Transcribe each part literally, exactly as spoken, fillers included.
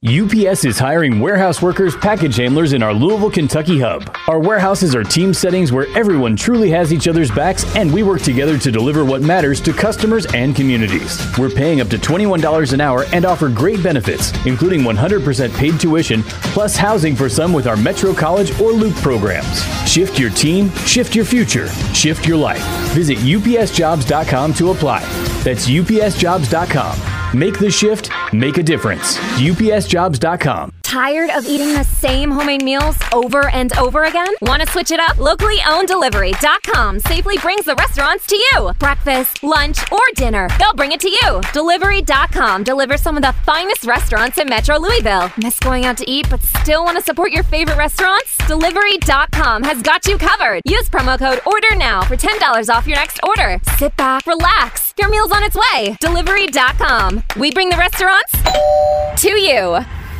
U P S is hiring warehouse workers, package handlers in our Louisville, Kentucky hub. Our warehouses are team settings where everyone truly has each other's backs, and we work together to deliver what matters to customers and communities. We're paying up to twenty-one dollars an hour and offer great benefits, including one hundred percent paid tuition, plus housing for some with our Metro College or Loop programs. Shift your team, shift your future, shift your life. Visit U P S jobs dot com to apply. That's U P S jobs dot com. Make the shift, make a difference. U P S jobs dot com. Tired of eating the same homemade meals over and over again? Want to switch it up? Locally owned delivery dot com safely brings the restaurants to you. Breakfast, lunch, or dinner, they'll bring it to you. delivery dot com delivers some of the finest restaurants in Metro Louisville. Miss going out to eat but still want to support your favorite restaurants? delivery dot com has got you covered. Use promo code ORDERNOW for ten dollars off your next order. Sit back, relax. Your meal's on its way. delivery dot com. We bring the restaurants to you.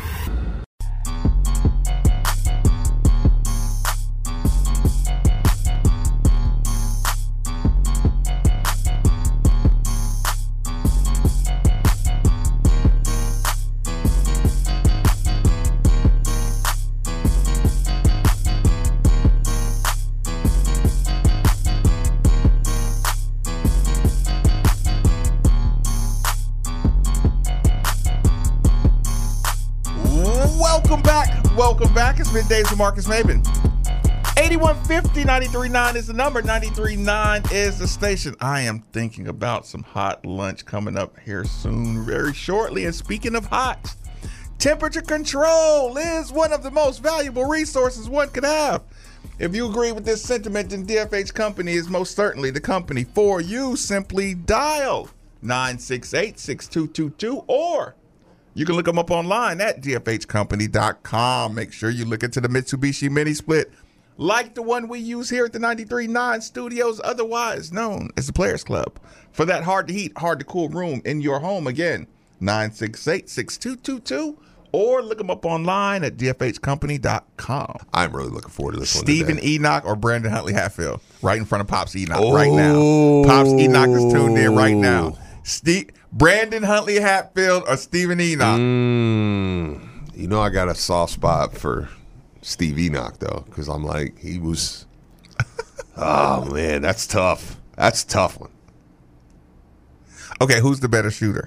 Welcome back. Welcome back. It's Middays with Marcus Maben. eighty-one fifty, ninety-three point nine is the number. ninety-three point nine is the station. I am thinking about some hot lunch coming up here soon, very shortly. And speaking of hot, temperature control is one of the most valuable resources one could have. If you agree with this sentiment, then D F H Company is most certainly the company for you. Simply dial nine six eight, six two two two or you can look them up online at D F H company dot com. Make sure you look into the Mitsubishi Mini Split like the one we use here at the ninety-three point nine studios, otherwise known as the Players Club, for that hard-to-heat, hard-to-cool room in your home. Again, nine six eight, six two two two or look them up online at D F H company dot com. I'm really looking forward to this one Stephen today. Enoch or Brandon Huntley Hatfield right in front of Pops Enoch oh. right now. Pops Enoch is tuned in right now. Steve, Brandon Huntley Hatfield or Stephen Enoch? Mm, you know I got a soft spot for Steve Enoch, though, because I'm like, he was – oh, man, that's tough. That's a tough one. Okay, who's the better shooter?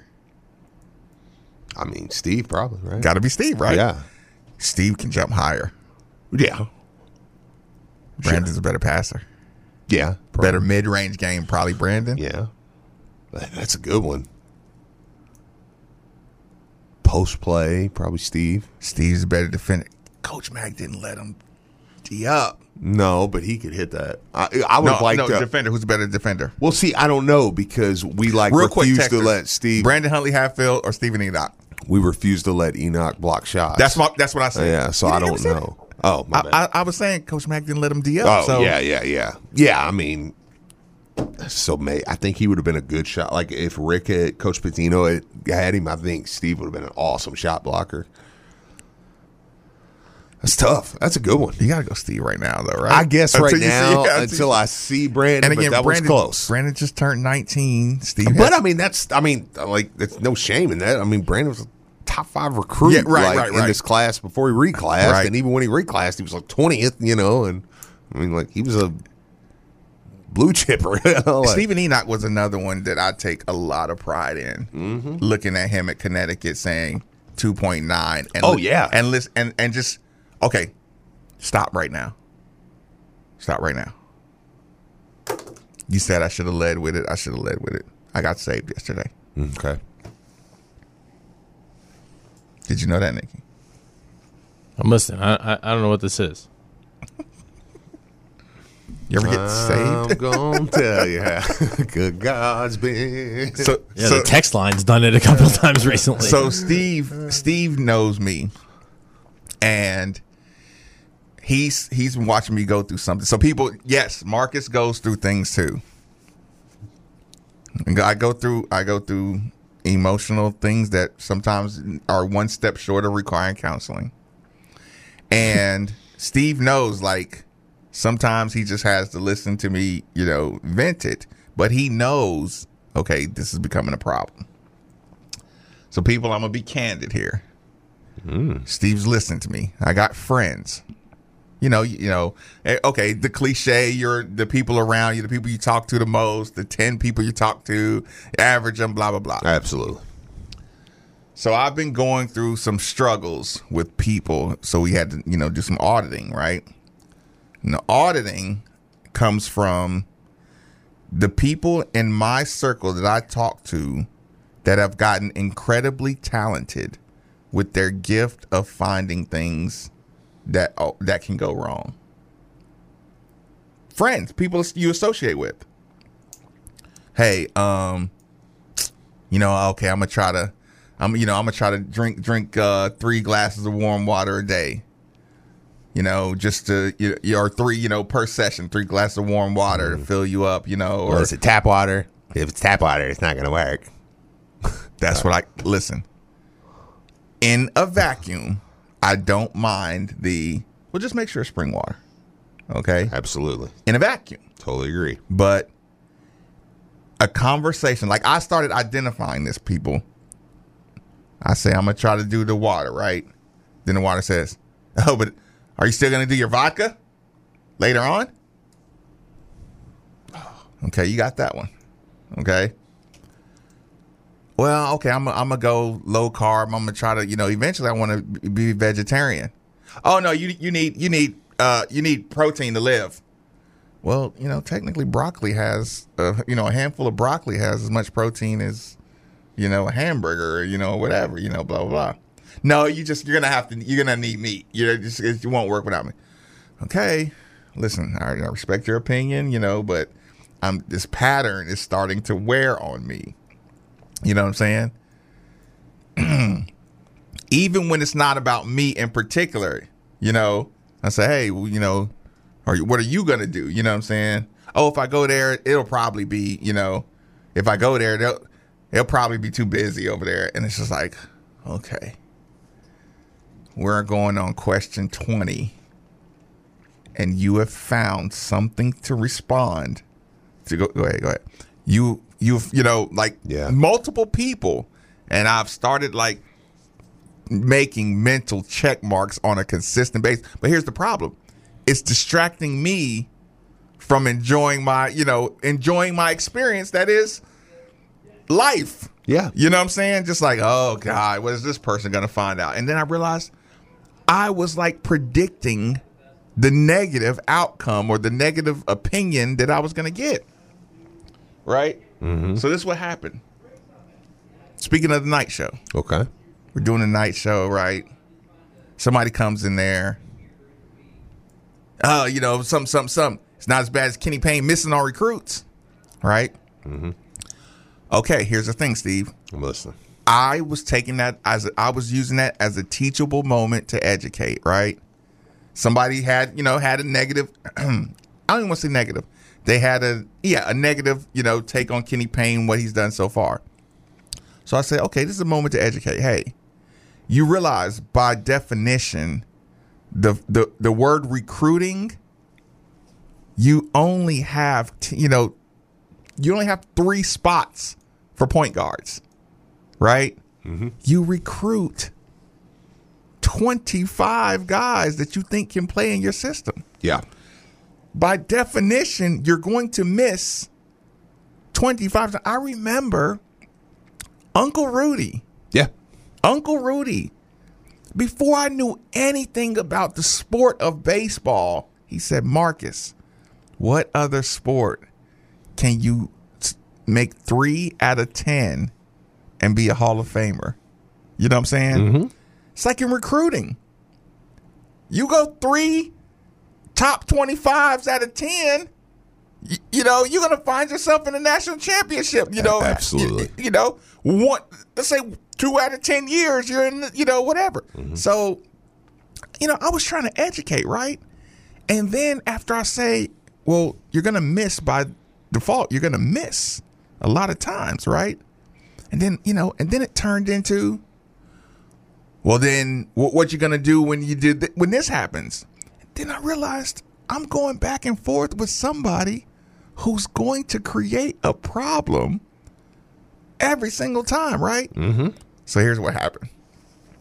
I mean, Steve probably, right? Got to be Steve, right? Yeah. Steve can jump higher. Yeah. Brandon's sure. a better passer. Yeah. Probably. Better mid-range game, probably Brandon. Yeah. That's a good one. Post play, probably Steve. Steve's a better defender. Coach Mack didn't let him D up. No, but he could hit that. I, I would no, like no, to. defender. Who's a better defender? Well, see, I don't know because we like Real refuse quick, to texters. let Steve. Brandon Huntley Hatfield or Stephen Enoch? We refuse to let Enoch block shots. That's my. That's what I said. Yeah, so You I didn't don't ever say know. Oh, my I, bad. I, I was saying Coach Mack didn't let him D up. Oh, so. yeah, yeah, yeah. Yeah, I mean, so may, I think he would have been a good shot. Like if Rick had, Coach Patino had, had him, I think Steve would have been an awesome shot blocker. That's tough. That's a good one. You got to go Steve right now, though, right? I guess Until right you now see, yeah, until I see Brandon, and again, but that Brandon, was close. Brandon just turned nineteen. Steve, But has, I mean, that's I mean, like there's no shame in that. I mean, Brandon was a top five recruit, Yeah, right, like, right, in right. this class before he reclassed, Right. and even when he reclassed, he was like twentieth. You know, and I mean, like he was a blue chipper. You know, like, Stephen Enoch was another one that I take a lot of pride in. Mm-hmm. Looking at him at Connecticut, saying two point nine. And Oh, li- yeah. and listen, and and just okay. Stop right now. Stop right now. You said I should have led with it. I should have led with it. I got saved yesterday. okay. Did you know that, Nikki? I'm listening. I, I I don't know what this is. You ever get I'm saved? gonna tell you how good God's been. So, Yeah, so, the text line's done it a couple times recently. so Steve, Steve knows me, and he's he's been watching me go through something. So people, yes, Marcus goes through things too. And I go through I go through emotional things that sometimes are one step short of requiring counseling. And Steve knows, like, sometimes he just has to listen to me, you know, vent it. But he knows, okay, this is becoming a problem. So people, I'm going to be candid here. Mm. Steve's listening to me. I got friends. You know, you, you know, okay, the cliche, you're the people around you, the people you talk to the most, the ten people you talk to, average them, blah, blah, blah. Absolutely. So I've been going through some struggles with people. So we had to, you know, do some auditing, right? And the auditing comes from the people in my circle that I talk to that have gotten incredibly talented with their gift of finding things that oh, that can go wrong. Friends, people you associate with. Hey, um, you know, okay, I'm gonna try to, I'm, you know, I'm gonna try to drink drink uh, three glasses of warm water a day. You know, just to, you, or three, you know, per session, three glasses of warm water mm. to fill you up. You know, or well, is it tap water? If it's tap water, it's not gonna work. That's what I listen. In a vacuum, I don't mind the. Well, just make sure it's spring water. Okay. Absolutely. In a vacuum. Totally agree. But a conversation, like I started identifying this, people. I say, I'm going to try to do the water, right? Then the water says, oh, but are you still going to do your vodka later on? Okay, you got that one. Okay. Well, okay, I'm I'm going to go low carb. I'm going to try to, you know, eventually I want to be vegetarian. Oh, no, you you need you need uh, you need protein to live. Well, you know, technically broccoli has, uh, you know, a handful of broccoli has as much protein as, you know, a hamburger, or, you know, whatever, you know, blah, blah, blah. No, you just, you're going to have to, you're going to need meat. You're just, it won't work without me. Okay, listen, I, I respect your opinion, you know, but I'm, this pattern is starting to wear on me. You know what I'm saying? Even when it's not about me in particular, you know, I say, hey, well, you know, or what are you going to do? You know what I'm saying? Oh, if I go there, it'll probably be, you know, if I go there, they'll, they'll probably be too busy over there. And it's just like, okay, we're going on question twenty. And you have found something to respond to. Go, go ahead, go ahead. You, you've, you know, like yeah. multiple people. And I've started like making mental check marks on a consistent basis. But here's the problem. It's distracting me from enjoying my, you know, enjoying my experience. That is life. Yeah. You know what I'm saying? Just like, oh, God, what is this person going to find out? And then I realized I was like predicting the negative outcome or the negative opinion that I was going to get. Right? Mm-hmm. So this is what happened. Speaking of the night show. Okay. We're doing a night show, right? Somebody comes in there. Oh, you know, something, something, something. It's not as bad as Kenny Payne missing on recruits, right? Mm-hmm. Okay, here's the thing, Steve. I'm listening. I was taking that as a, I was using that as a teachable moment to educate, right? Somebody had, you know, had a negative. I don't even want to say negative. They had a, yeah, a negative, you know, take on Kenny Payne, what he's done so far. So I said, okay, this is a moment to educate. Hey, you realize by definition, the the the word recruiting, you only have, t- you know, you only have three spots for point guards, right? Mm-hmm. You recruit twenty-five guys that you think can play in your system. Yeah. By definition, you're going to miss twenty-five. I remember Uncle Rudy. Yeah. Uncle Rudy. Before I knew anything about the sport of baseball, he said, Marcus, what other sport can you t- make three out of ten and be a Hall of Famer? You know what I'm saying? Mm-hmm. It's like in recruiting. You go three top twenty-fives out of ten, you, you know, you're going to find yourself in the national championship. You know, absolutely. You, you know, one, let's say two out of ten years, you're in, the, you know, whatever. Mm-hmm. So, you know, I was trying to educate, right? And then after I say, well, you're going to miss by default, you're going to miss a lot of times, right? And then, you know, and then it turned into, well, then what, what you going to do when you did th- when this happens? Then I realized I'm going back and forth with somebody who's going to create a problem every single time, right? Mm-hmm. So here's what happened.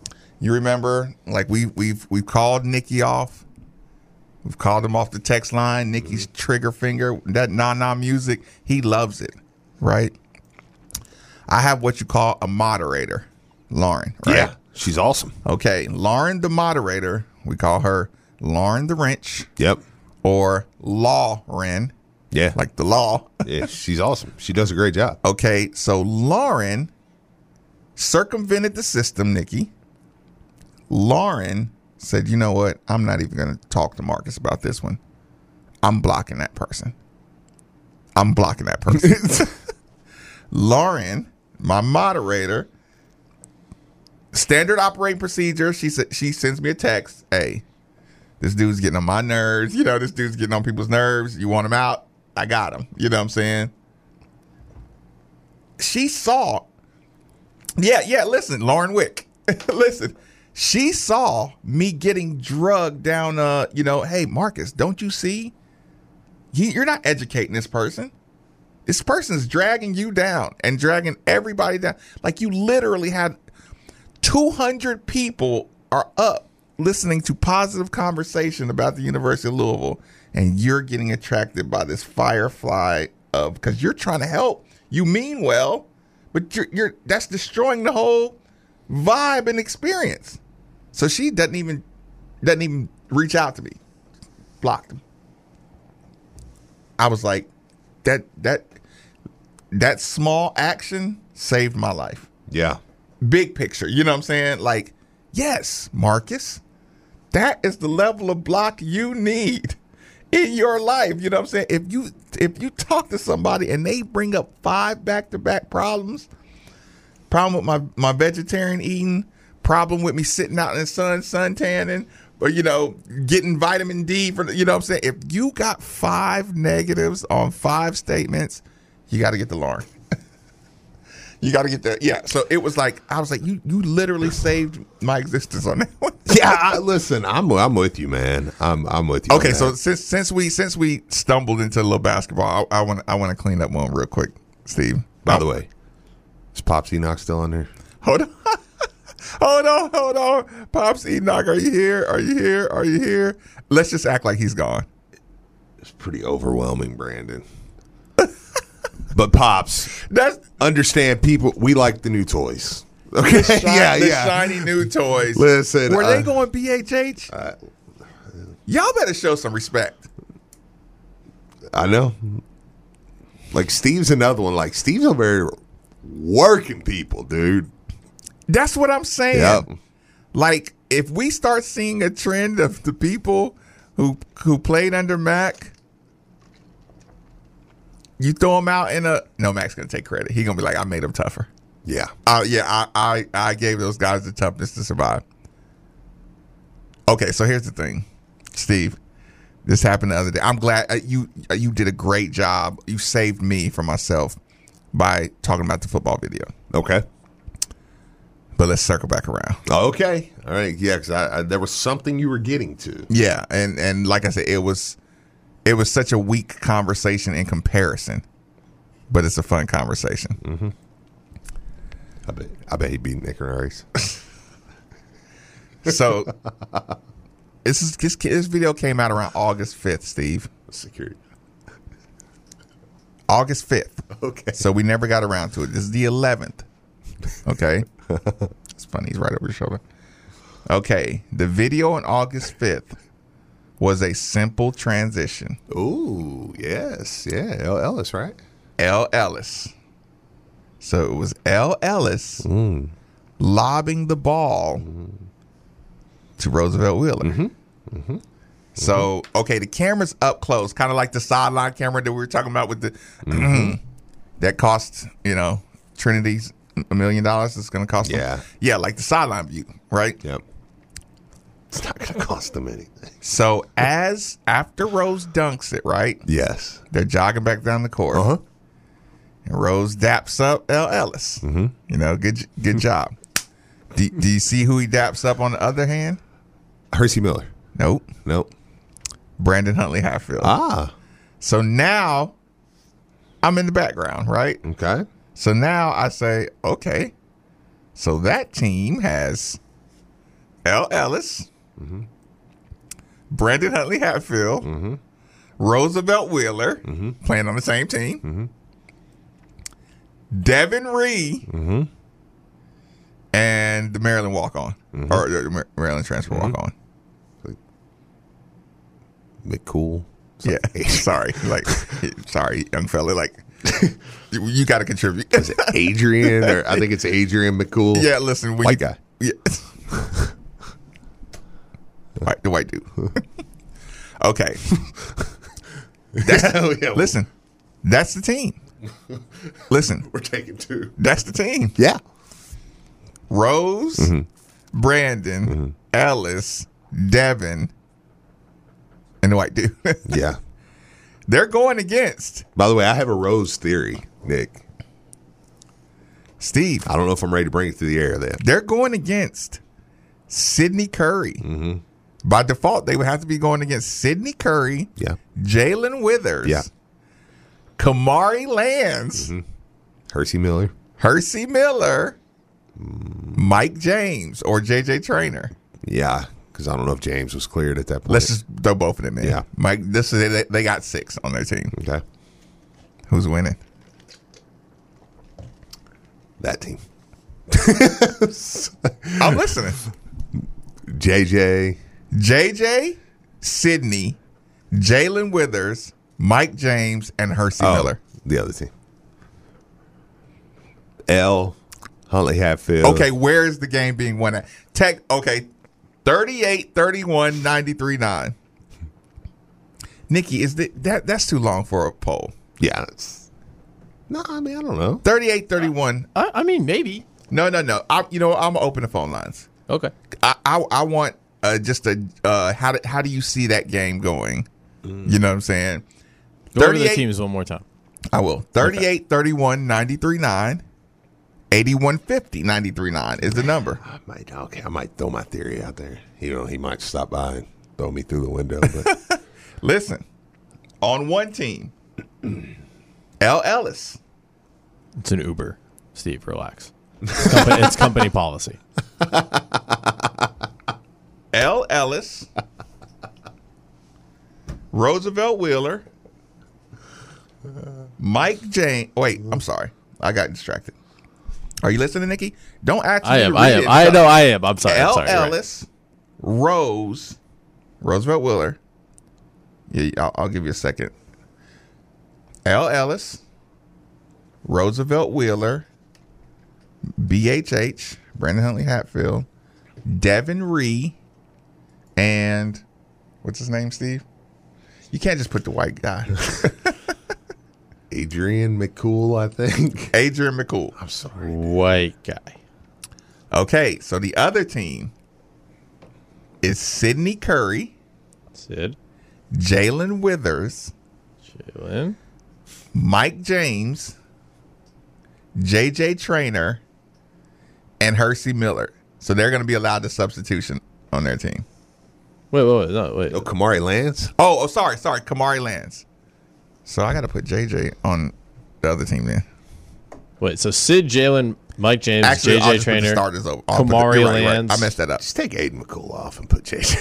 You remember, like we we've we've called Nikki off. We've called him off the text line. Nikki's mm-hmm. trigger finger, that na-na music, he loves it, right? I have what you call a moderator, Lauren, right? Yeah, she's awesome. Okay, Lauren the moderator, we call her Lauren the Wrench. Yep. Or Lauren. Yeah. Like the law. Yeah, she's awesome. She does a great job. Okay, so Lauren circumvented the system, Nikki. Lauren said, you know what? I'm not even going to talk to Marcus about this one. I'm blocking that person. I'm blocking that person. Lauren, my moderator, standard operating procedure. She said she sends me a text. Hey, this dude's getting on my nerves. You know, this dude's getting on people's nerves. You want him out? I got him. You know what I'm saying? She saw. Yeah, yeah. Listen, Lauren Wick. Listen. She saw me getting drugged down, uh, you know, hey, Marcus, don't you see? He, you're not educating this person. This person's dragging you down and dragging everybody down. Like you literally had two hundred people are up listening to positive conversation about the University of Louisville, and you're getting attracted by this firefly of, because you're trying to help. You mean well, but you're, you're that's destroying the whole vibe and experience. So she doesn't even doesn't even reach out to me. Blocked him. I was like, that that that small action saved my life. Yeah. Big picture. You know what I'm saying? Like, yes, Marcus, that is the level of block you need in your life. You know what I'm saying? If you if you talk to somebody and they bring up five back-to-back problems, problem with my, my vegetarian eating, problem with me sitting out in the sun, sun tanning, or, you know, getting vitamin D for, you know what I'm saying? If you got five negatives on five statements, you got to get the Lauren. You got to get that. Yeah. So it was like, I was like, you you literally saved my existence on that one. Yeah. I, listen, I'm I'm with you, man. I'm I'm with you. Okay. So since since we since we stumbled into a little basketball, I want I want to clean up one real quick, Steve. By the way, is Pops Enoch still on there? Hold on. Hold on, hold on. Pops Enoch, are you here? Are you here? Are you here? Let's just act like he's gone. It's pretty overwhelming, Brandon. But Pops, that's understand people, we like the new toys. Okay? The shiny, yeah, the yeah. shiny new toys. Listen. Were uh, they going B H H? Uh, Y'all better show some respect. I know. Like, Steve's another one. Like, Steve's over there working people, dude. That's what I'm saying. Yep. Like, if we start seeing a trend of the people who who played under Mac, you throw them out in a no. Mac's gonna take credit. He's gonna be like, I made them tougher. Yeah. Uh, yeah. I, I I gave those guys the toughness to survive. Okay, so here's the thing, Steve. This happened the other day. I'm glad uh, you uh, you did a great job. You saved me from myself by talking about the football video. Okay. But let's circle back around. Okay. All right. Yeah, because I, I, there was something you were getting to. Yeah, and, and like I said, it was it was such a weak conversation in comparison, but it's a fun conversation. Mm-hmm. I bet I bet he beat Nick in a race. So this is this, this video came out around August fifth, Steve. Security. August fifth. Okay. So we never got around to it. This is the eleventh. Okay. It's funny. He's right over your shoulder. Okay. The video on August fifth was a simple transition. Ooh, yes. Yeah. L. Ellis, right? L. Ellis. So it was L. Ellis mm. lobbing the ball mm. to Roosevelt Wheeler. Mm-hmm. Mm-hmm. So, okay, the camera's up close, kind of like the sideline camera that we were talking about with the mm-hmm. that cost, you know, Trinity's a million dollars. It's going to cost them. Yeah. Yeah, like the sideline view, right? Yep. It's not going to cost them anything. So as after Rose dunks it, right? Yes. They're jogging back down the court. Uh-huh. And Rose daps up L. Ellis. Mm-hmm. You know, good good job. do, do you see who he daps up on the other hand? Hersey Miller. Nope. Nope. Brandon Huntley Hatfield. Ah. So now I'm in the background, right? Okay. So now I say, okay, so that team has L. Ellis, Mm-hmm. Brandon Huntley Hatfield, Mm-hmm. Roosevelt Wheeler, Mm-hmm. playing on the same team, Mm-hmm. Devin Ree, Mm-hmm. and the Maryland walk-on, Mhm. or the Mar- Maryland transfer Mhm. walk-on. McCool. Yeah, sorry, like, sorry, young fella, like, you, you got to contribute. Is it Adrian? Or I think it's Adrian McCool. Yeah, listen, when White you, guy. Yeah, white, the white dude. Okay, that's, Oh, yeah. listen, that's the team. Listen, We're taking two. that's the team. Yeah. Rose, Mhm. Brandon, Mm-hmm. Ellis, Devin, and the white dude. Yeah. They're going against By the way, I have a Rose theory, Nick. Steve. I don't know if I'm ready to bring it to the air then. They're going against Sidney Curry. Mm-hmm. By default, they would have to be going against Sidney Curry, Yeah. Jalen Withers, Yeah. Kamari Lands, Mm-hmm. Hersey Miller. Hersey Miller, Mike James, or J J Traynor. Yeah. Because I don't know if James was cleared at that point. Let's just throw both of them in. Yeah. Mike. This is they, they got six on their team. Okay. Who's winning? That team. I'm listening. J J. J J, Sidney, Jalen Withers, Mike James, and Hersey Oh, Miller. the other team. L. Huntley Hatfield. Okay, where is the game being won at? Tech. Okay, thirty-eight, thirty-one, ninety-three, nine. Nikki, is that, that that's too long for a poll? Yeah. It's, no, I mean, I don't know. thirty-eight, thirty-one. I, I mean, maybe. No, no, no. I, you know, what? I'm gonna open the phone lines. Okay. I I, I want uh, just a uh, how do, how do you see that game going? You know what I'm saying? Go over the thirty-eight teams one more time. I will. thirty-eight, thirty-one, ninety-three, nine. eighty-one fifty, ninety-three, nine is the number. I might, okay, I might throw my theory out there. You know, he might stop by and throw me through the window. But Listen, on one team, L. Ellis. It's an Uber. Steve, relax. It's company, it's company policy. L. Ellis. Roosevelt Wheeler. Mike James. Wait, I'm sorry. I got distracted. Are you listening, Nikki? Don't ask me I to am. read I am. it. I know. I am. I'm sorry. I'm L. sorry. you're right. Ellis, Rose, Roosevelt Wheeler. Yeah, I'll, I'll give you a second. L. Ellis, Roosevelt Wheeler, B H H, Brandon Huntley Hatfield, Devin Ree, and what's his name, Steve? You can't just put the white guy. Adrian McCool, I think. Adrian McCool. I'm sorry. White guy. Okay, so the other team is Sidney Curry, Sid. Jalen Withers, Jalen. Mike James, J J Traynor, and Hersey Miller. So they're going to be allowed the substitution on their team. Wait, wait, wait. No, wait. Oh, Kamari Lance? Oh, oh, sorry, sorry, Kamari Lands. So I got to put J J on the other team then. Wait, so Sid, Jalen, Mike James, Actually, J I'll J just put the Traynor, starters over. I'll put the- Kamari you're right, you're right. Lands. I messed that up. Just take Aiden McCool off and put J J.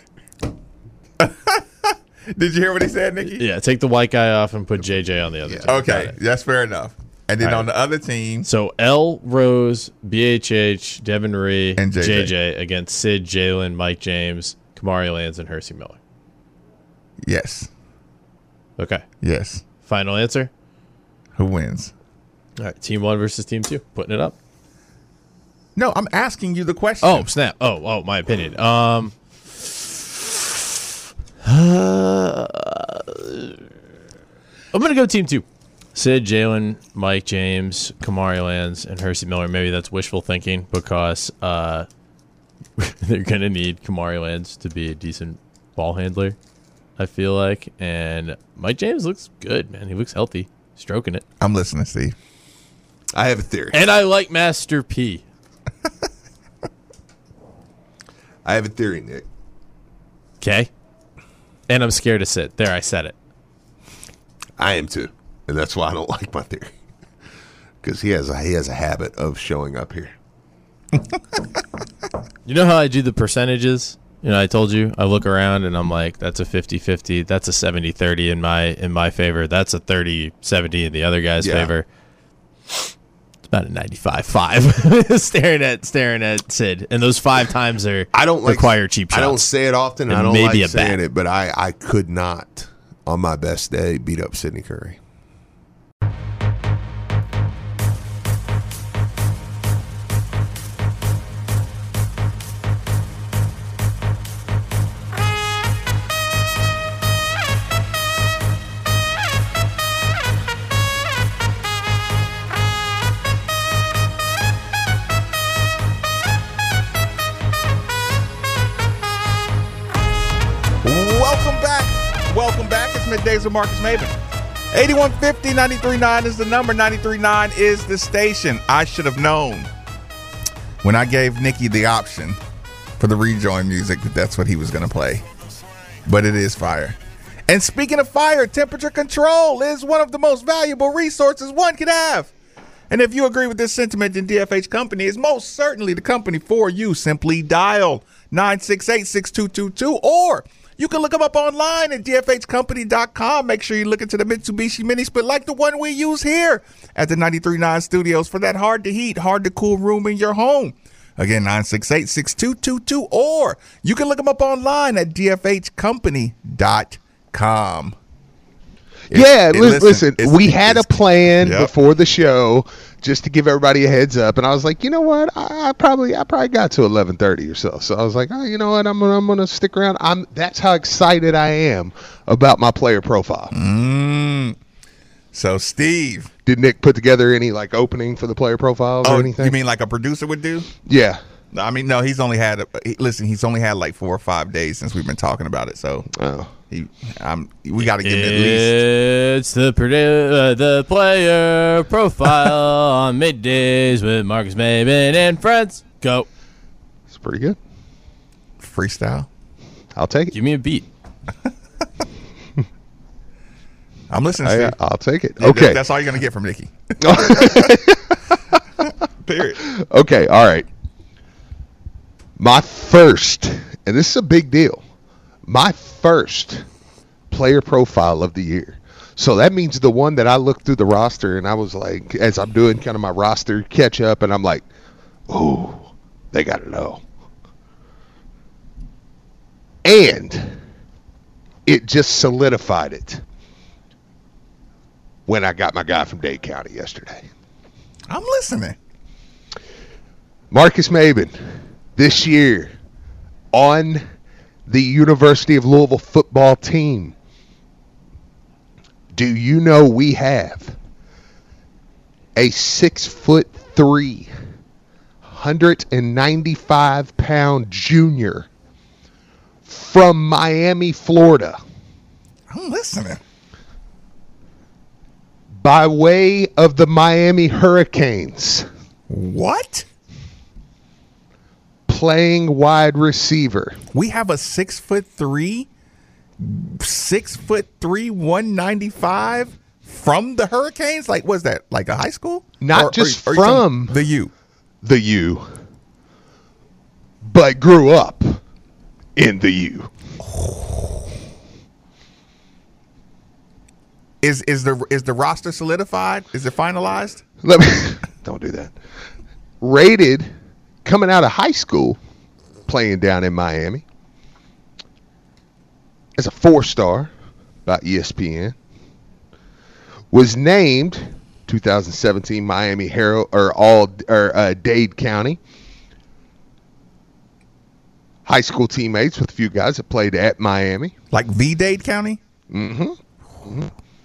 Did you hear what he said, Nikki? Yeah, take the white guy off and put J J on the other Yeah. team. Got Okay, it. that's fair enough. And then All right. on the other team, So L, Rose, B H H, Devin Ree, And J J. J J against Sid, Jalen, Mike James, Kamari Lands, and Hersey Miller. yes, Okay. yes. Final answer? Who wins? All right. Team one versus team two. Putting it up. No, I'm asking you the question. Oh, snap. Oh, oh, my opinion. Um, uh, I'm going to go team two. Sid, Jalen, Mike James, Kamari Lands, and Hersey Miller. Maybe that's wishful thinking because uh, they're going to need Kamari Lands to be a decent ball handler, I feel like. And Mike James looks good, man. He looks healthy, stroking it. I'm listening, Steve. I have a theory. And I like Master P. I have a theory, Nick. Okay? And I'm scared to sit. There, I said it. I am too. And that's why I don't like my theory. Because he has a he has a habit of showing up here. You know how I do the percentages? You know, I told you, I look around and I'm like, that's a fifty-fifty. That's a seventy-thirty in my in my favor. That's a thirty seventy in the other guy's Yeah. favor. It's about a ninety-five five staring at staring at Sid. And those five times are I don't like, require cheap shots. I don't say it often. And I don't maybe like a saying bat. it, but I, I could not, on my best day, beat up Sidney Curry. Welcome back. Welcome back. It's Middays with Marcus Maven. eighty-one fifty, ninety-three point nine is the number. ninety-three point nine is the station. I should have known when I gave Nikki the option for the rejoin music that that's what he was going to play. But it is fire. And speaking of fire, temperature control is one of the most valuable resources one can have. And if you agree with this sentiment, then D F H Company is most certainly the company for you. Simply dial nine six eight, six two two two, or you can look them up online at D F H company dot com. Make sure you look into the Mitsubishi Mini Split like the one we use here at the ninety-three point nine studios for that hard to heat, hard to cool room in your home. Again, nine six eight, six two two two, or you can look them up online at D F H company dot com. It's- Yeah, it- listen, listen it's- we had a it's- plan Yep. before the show just to give everybody a heads up, and I was like, you know what, I, I probably I probably got to eleven thirty or so, so I was like, oh, you know what, I'm gonna I'm gonna stick around. I'm that's how excited I am about my player profile. Mm. So, Steve. Did Nick put together any like opening for the player profiles Oh, or anything? you mean like a producer would do? Yeah. No, I mean, no, he's only had, a, he, listen, he's only had like four or five days since we've been talking about it. So Oh. he, um, we got to give him at least. It's the produ- uh, the player profile on middays with Marcus Maven and friends. Go. It's pretty good. Freestyle. I'll take it. Give me a beat. I'm listening I, to you. I'll take it. Yeah, Okay. that- that's all you're going to get from Nikki. Period. Okay, all right. My first, and this is a big deal, my first player profile of the year. So that means the one that I looked through the roster and I was like, as I'm doing kind of my roster catch up, and I'm like, ooh, they got to know. And it just solidified it when I got my guy from Dade County yesterday. I'm listening. Marcus Maben, this year on the University of Louisville football team, do you know we have a six foot three, one hundred ninety-five pound junior from Miami, Florida, I'm listening. by way of the Miami Hurricanes, What? playing wide receiver. We have a six foot three, six foot three, one ninety-five from the Hurricanes. Like, was that like a high school? Not just you talking from- the U. The U, but grew up in the U. Is is the is the roster solidified? Is it finalized? Let me don't do that. Rated coming out of high school, playing down in Miami as a four star by E S P N. Was named two thousand seventeen Miami Herald or all or uh, Dade County. High school teammates with a few guys that played at Miami. Like V Dade County? Mm-hmm. mm-hmm.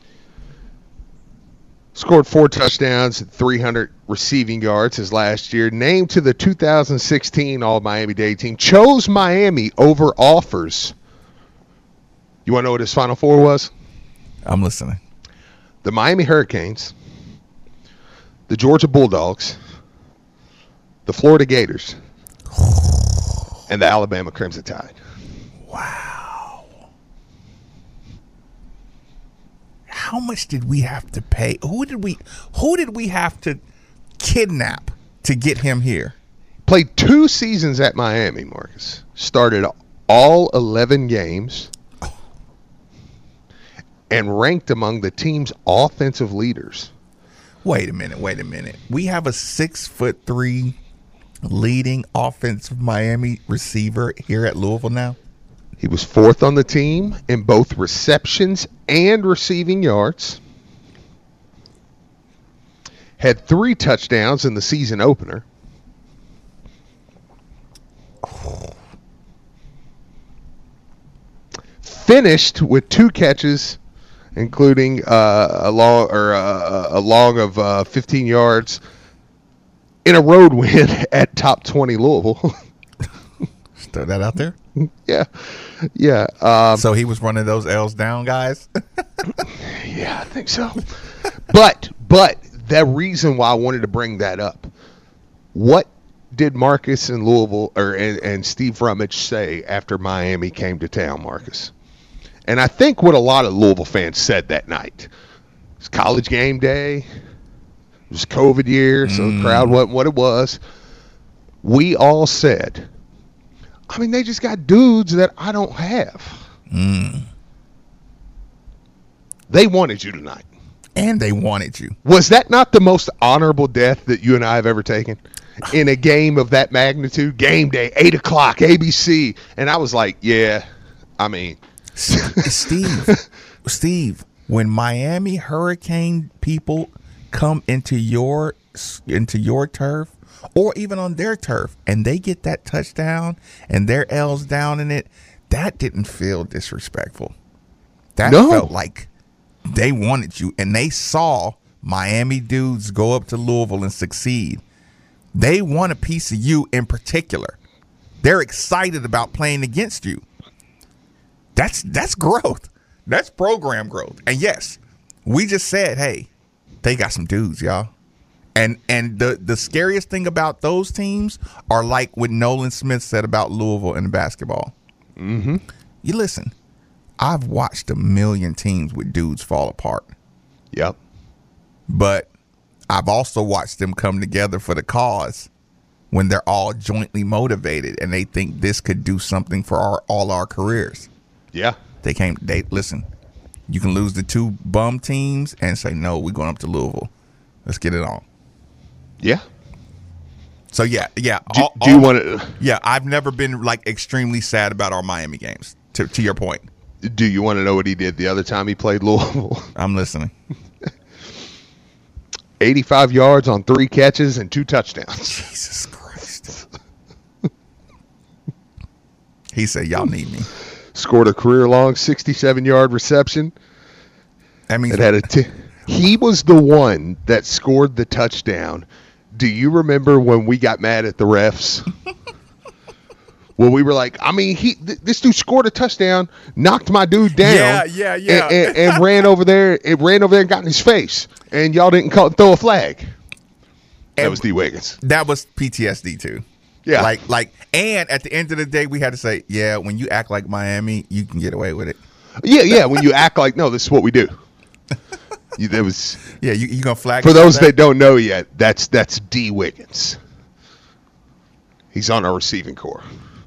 Scored four touchdowns and three hundred receiving yards his last year. Named to the two thousand sixteen All-Miami-Dade team. Chose Miami over offers. You want to know what his Final Four was? I'm listening. The Miami Hurricanes, the Georgia Bulldogs, the Florida Gators, and the Alabama Crimson Tide. Wow. How much did we have to pay? Who did we who did we have to kidnap to get him here? Played two seasons at Miami, Marcus. Started all eleven games and ranked among the team's offensive leaders. Wait a minute, wait a minute. We have a six foot three leading offensive Miami receiver here at Louisville now? He was fourth on the team in both receptions and receiving yards. Had three touchdowns in the season opener. Finished with two catches, including uh, a long or uh, a long of uh, fifteen yards in a road win at top twenty Louisville. Throw that out there. yeah, yeah. Um, so he was one of those L's down guys. yeah, I think so. But but the reason why I wanted to bring that up, what did Marcus and Louisville or and, and Steve Rummage say after Miami came to town, Marcus? And I think what a lot of Louisville fans said that night. It's college game day. It was COVID year, so mm. the crowd wasn't what it was. We all said, I mean, they just got dudes that I don't have. Mm. They wanted you tonight. And they wanted you. Was that not the most honorable death that you and I have ever taken? In a game of that magnitude? Game day, eight o'clock, A B C. And I was like, yeah, I mean. Steve, Steve, when Miami Hurricane people come into your into your turf or even on their turf and they get that touchdown and their L's down in it, that didn't feel disrespectful. That no. felt like they wanted you and they saw Miami dudes go up to Louisville and succeed. They want a piece of you in particular. They're excited about playing against you. That's that's growth. That's program growth. And yes, we just said, hey, they got some dudes, y'all. And and the, the scariest thing about those teams are like what Nolan Smith said about Louisville in basketball. Mm-hmm. You listen, I've watched a million teams with dudes fall apart. Yep. But I've also watched them come together for the cause when they're all jointly motivated and they think this could do something for our, all our careers. Yeah. They came, they listen, you can lose the two bum teams and say, no, we're going up to Louisville. Let's get it on. Yeah. So, yeah, yeah. Do, all, do you all, want to? Yeah, I've never been, like, extremely sad about our Miami games, to, to your point. Do you want to know what he did the other time he played Louisville? I'm listening. eighty-five yards on three catches and two touchdowns. Jesus Christ. He said, y'all need me. Scored a career-long sixty-seven-yard reception. That means it had a t- he was the one that scored the touchdown. Do you remember when we got mad at the refs? Well, we were like, I mean, he th- this dude scored a touchdown, knocked my dude down, yeah, yeah, yeah, and, and, and ran over there. It ran over there and got in his face, and y'all didn't call, throw a flag. That and was D. Wiggins. That was P T S D too. Yeah, like, like, and at the end of the day, we had to say, yeah, when you act like Miami, you can get away with it. Yeah, yeah. When you act like, no, this is what we do. You, there was, yeah, you you gonna flag for those that? that don't know yet. That's that's D. Wiggins. He's on our receiving corps.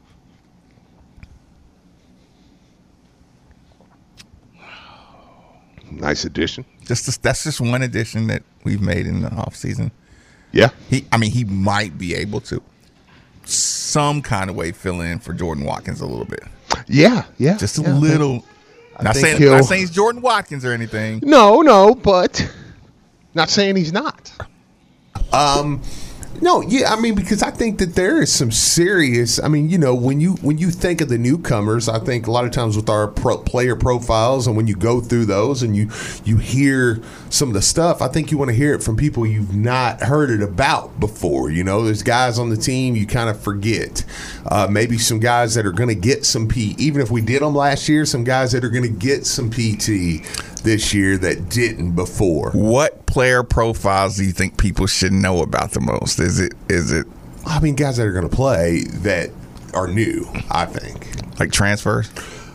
Nice addition. Just a, that's just one addition that we've made in the off season. Yeah, he. I mean, he might be able to some kind of way fill in for Jordan Watkins a little bit. Yeah, yeah, just a yeah, little. I not saying not saying he's Jordan Watkins or anything. No, no, but not saying he's not. Um. No, yeah, I mean, because I think that there is some serious. I mean, you know, when you when you think of the newcomers, I think a lot of times with our pro, player profiles, and when you go through those and you you hear some of the stuff, I think you want to hear it from people you've not heard it about before. You know, there's guys on the team you kind of forget. Uh, maybe some guys that are going to get some P. Even if we did them last year, some guys that are going to get some P T this year that didn't before. What player profiles do you think people should know about the most? Is it is it? I mean, guys that are going to play that are new, I think. Like transfers?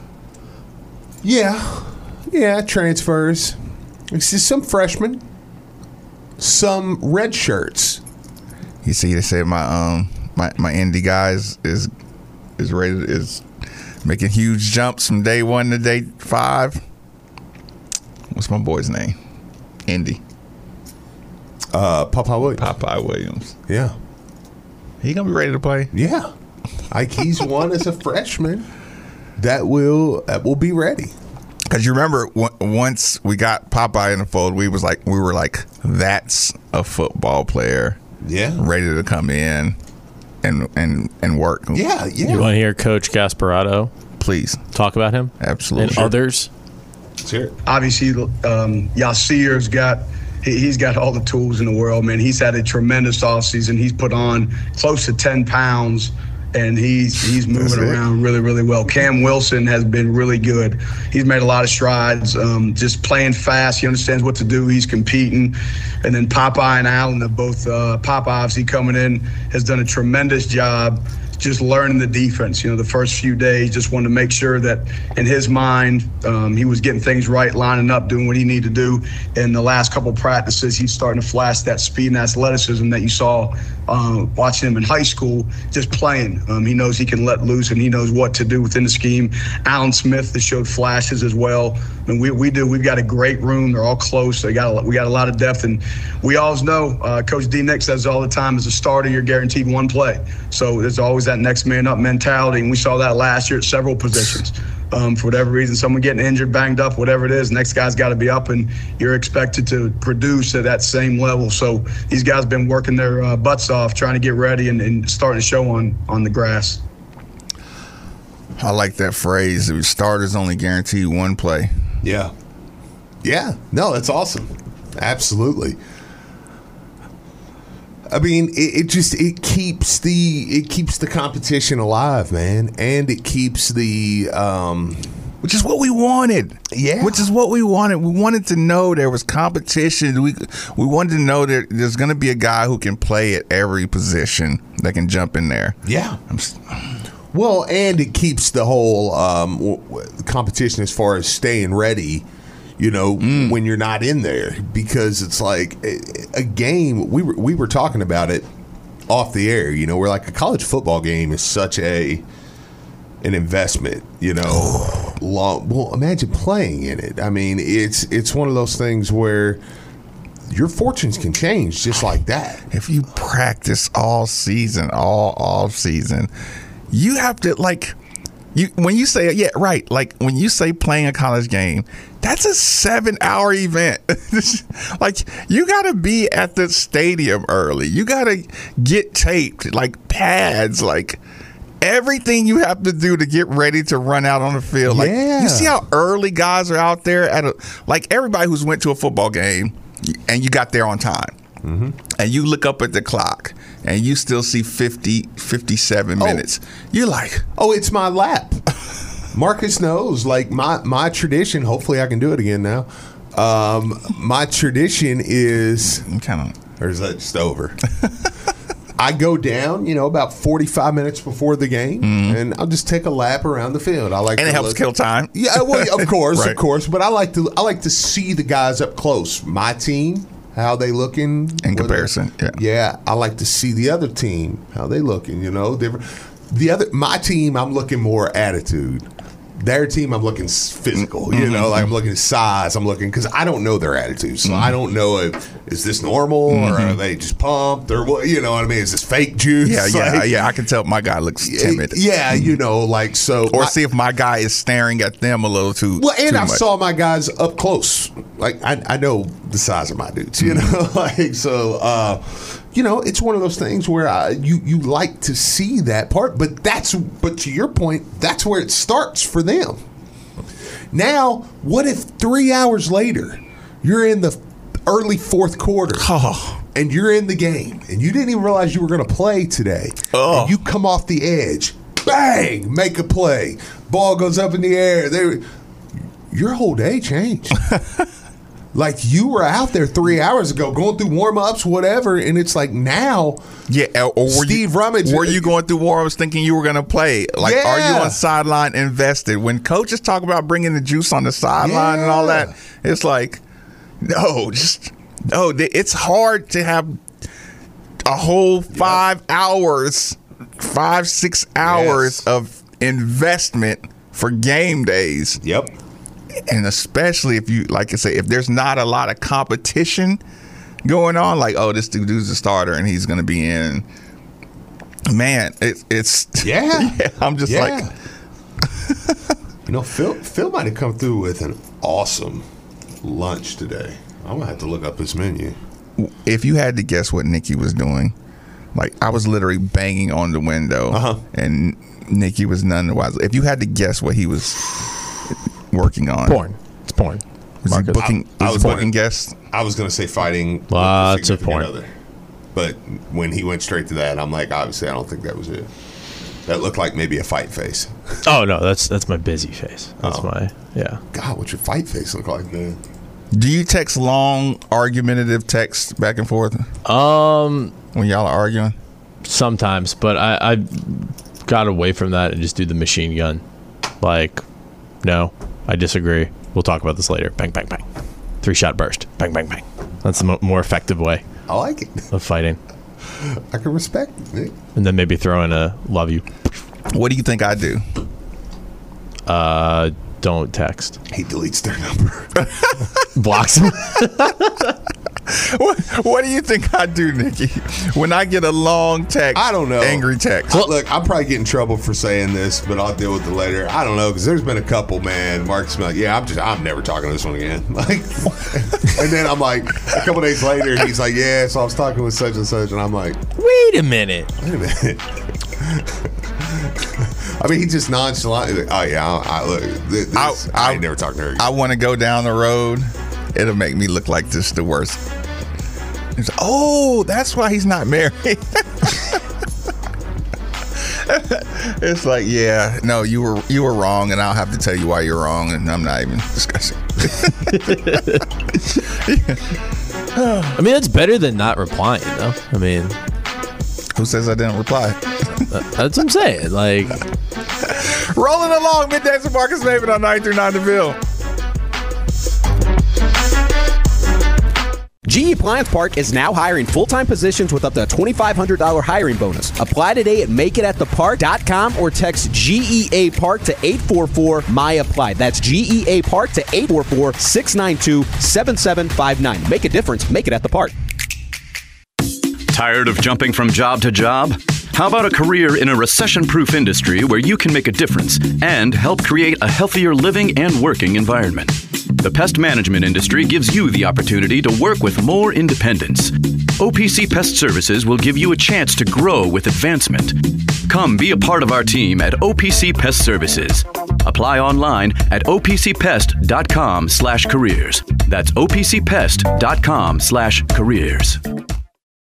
Yeah. Yeah, transfers. It's just some freshmen, some red shirts. You see, they said my um my my Indy guys is is ready is making huge jumps from day one to day five. What's my boy's name? Indy. Uh, Popeye Williams. Popeye Williams. Yeah. He gonna be ready to play? Yeah. Like he's one as a freshman that will that will be ready. Because you remember w- once we got Popeye in the fold, we was like we were like, that's a football player. Yeah. Ready to come in and and and work. Yeah, yeah. You want to hear Coach Gasparotto Please. talk about him? Absolutely. And others? Sure. Obviously, um, Yasir's got he, he's got all the tools in the world, man. He's had a tremendous offseason. He's put on close to ten pounds, and he's he's moving around really, really well. Cam Wilson has been really good. He's made a lot of strides, um, just playing fast. He understands what to do. He's competing. And then Popeye and Allen have both, uh, Popeye obviously coming in, has done a tremendous job just learning the defense. You know, the first few days, just wanted to make sure that in his mind, um, he was getting things right, lining up, doing what he needed to do. In the last couple of practices, he's starting to flash that speed and athleticism that you saw uh, watching him in high school, just playing. Um, he knows he can let loose, and he knows what to do within the scheme. Alan Smith has showed flashes as well. And we we do. We've got a great room. They're all close. They got a, we got a lot of depth, and we always know. Uh, Coach D. Nick says all the time, as a starter, you're guaranteed one play. So there's always that next man up mentality, and we saw that last year at several positions. Um, for whatever reason, someone getting injured, banged up, whatever it is, next guy's got to be up, and you're expected to produce at that same level. So these guys have been working their uh, butts off, trying to get ready and, and starting to show on on the grass. I like that phrase. Starters only guaranteed one play. Yeah. Yeah. No, that's awesome. Absolutely. I mean, it, it just it keeps the it keeps the competition alive, man, and it keeps the um, Which is what we wanted. Yeah. Which is what we wanted. We wanted to know there was competition. We we wanted to know that there's going to be a guy who can play at every position that can jump in there. yeah. I'm s- Well, and it keeps the whole um, w- w- competition as far as staying ready, you know, Mm. when you're not in there, because it's like a, a game. We were we were talking about it off the air. You know, we're like a college football game is such a an investment. You know, long. Well, imagine playing in it. I mean, it's it's one of those things where your fortunes can change just like that. if you practice all season, all off season, you have to like you when you say yeah right like when you say playing a college game, that's a seven hour event. Like you got to be at the stadium early. You got to get taped, like pads, like everything you have to do to get ready to run out on the field. Like Yeah. you see how early guys are out there at a like everybody who's went to a football game and you got there on time. Mm-hmm. And you look up at the clock and you still see fifty, fifty-seven Oh. minutes. You're like, Oh, it's my lap. Marcus knows, like my, my tradition, hopefully I can do it again now. Um, my tradition is, kind of. or is that just over? I go down, you know, about forty-five minutes before the game, and I'll just take a lap around the field. I like And to it helps look- kill time. Yeah, well, of course, Right. of course. But I like to I like to see the guys up close. My team, how they looking In what- comparison, yeah. Yeah, I like to see the other team, how they looking. You know, different. The other, my team, I'm looking more attitude. Their team, I'm looking s- physical. You know, like I'm looking at size. I'm looking because I don't know their attitude, so I don't know if is this normal or are they just pumped or what. You know what I mean? Is this fake juice? Yeah, yeah, Like, yeah. I can tell my guy looks timid. Yeah, you know, like so. Or my- see if my guy is staring at them a little too. Well, and too I much. saw my guys up close. Like I, I know the size of my dudes, you know. like so, uh, you know, it's one of those things where I, you you like to see that part, but that's but to your point, that's where it starts for them. Now, what if three hours later, you're in the early fourth quarter? Oh. And you're in the game, and you didn't even realize you were going to play today. Oh. And you come off the edge, bang, make a play. Ball goes up in the air. They, your whole day changed. Like you were out there three hours ago, going through warm ups, whatever, and it's like now. Yeah, or were Steve you, Rummage- Were you going through warm-ups thinking you were going to play? Like, are you Yeah. on sideline invested? When coaches talk about bringing the juice on the sideline and all Yeah. that, it's like, no, just no. th- It's hard to have a whole five hours five, six hours Yes. of investment for game days. Yep. And especially if you, like I say, if there's not a lot of competition going on, like, oh, this dude's a starter and he's going to be in. Man, it, it's Yeah. yeah. I'm just Yeah. like, You know, Phil Phil might have come through with an awesome lunch today. I'm gonna have to look up his menu. if you had to guess what Nikki was doing, like I was literally banging on the window, Uh-huh. and Nikki was none the wiser. If you had to guess what he was working on, Porn. It's porn. was he Marcus. booking? I- I was was he gonna- booking guests? I was gonna say fighting with the Lots of significant porn. other. But when he went straight to that, I'm like, obviously, I don't think that was it. That looked like maybe a fight face. Oh no, that's that's my busy face. That's Oh. my yeah. God, what's your fight face look like, man? Do you text long, argumentative texts back and forth Um, when y'all are arguing? sometimes, but I I got away from that and just do the machine gun. Like, no, I disagree. We'll talk about this later. Bang, bang, bang. Three shot burst. Bang, bang, bang. That's the mo- more effective way I like it. of fighting. I can respect it, Nick. And then maybe throw in a love you. What do you think I do? Uh, don't text. He deletes their number. Blocks them. What, what do you think I do, Nikki, when I get a long text? I don't know. Angry text. I- look, I'll probably get in trouble for saying this, but I'll deal with it later. I don't know, because there's been a couple, man. Mark's been like, yeah, I'm just, I'm never talking to this one again. Like, and then I'm like, a couple days later, he's like, yeah, so I was talking with such and such, and I'm like, Wait a minute. wait a minute. I mean, he just nonchalant. He's like, oh yeah, I, I look. This, I- I, I- ain't never talked to her again. I want to go down the road. It'll make me look like this the worst. It's, oh, that's why he's not married. It's like, yeah, no, you were you were wrong, and I'll have to tell you why you're wrong, and I'm not even discussing. I mean, that's better than not replying, though. I mean, Who says I didn't reply? that's what I'm saying. Like, Rolling along, middays with Marcus Maven on nine through nine The Ville. G E Appliance Park is now hiring full-time positions with up to a twenty-five hundred dollars hiring bonus. Apply today at make it at the park dot com or text G E A Park to eight four four M Y apply. That's G E A Park to eight four four, six nine two, seven seven five nine. Make a difference. Make it at the park. Tired of jumping from job to job? How about a career in a recession-proof industry where you can make a difference and help create a healthier living and working environment? The pest management industry gives you the opportunity to work with more independence. O P C Pest Services will give you a chance to grow with advancement. Come be a part of our team at O P C Pest Services. Apply online at O P C pest dot com slash careers. That's O P C pest dot com slash careers.